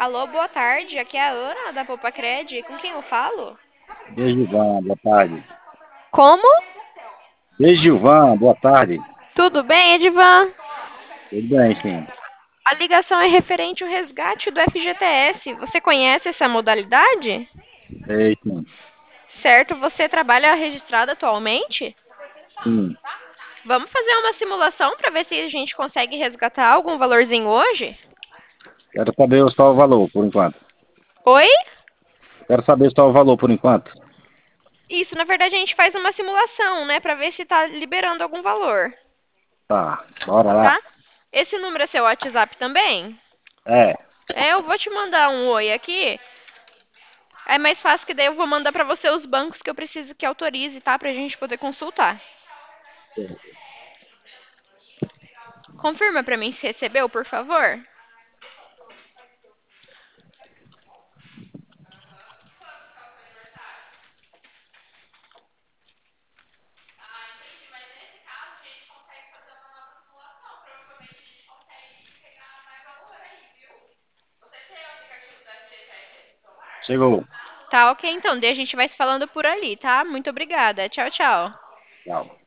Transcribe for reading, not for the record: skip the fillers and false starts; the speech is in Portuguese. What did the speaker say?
Alô, boa tarde. Aqui é a Ana da Popacred. Com quem eu falo? Gilvan, boa tarde. Como? Gilvan, boa tarde. Tudo bem, Edivan? Tudo bem, sim. A ligação é referente ao resgate do FGTS. Você conhece essa modalidade? Sei, sim. Certo, você trabalha registrado atualmente? Sim. Vamos fazer uma simulação para ver se a gente consegue resgatar algum valorzinho hoje? Quero saber só o valor, por enquanto. Oi? Quero saber só o valor, por enquanto. Isso, na verdade, a gente faz uma simulação, né, para ver se está liberando algum valor, Tá, bora lá. tá? Esse número é seu WhatsApp também? É, Eu vou te mandar um oi aqui. É mais fácil que daí eu vou mandar pra você os bancos que eu preciso que autorize, tá? Pra gente poder consultar. Confirma pra mim se recebeu, por favor. chegou. Tá, ok, então. Daí a gente vai se falando por ali, tá? Muito obrigada. Tchau, tchau. Tchau.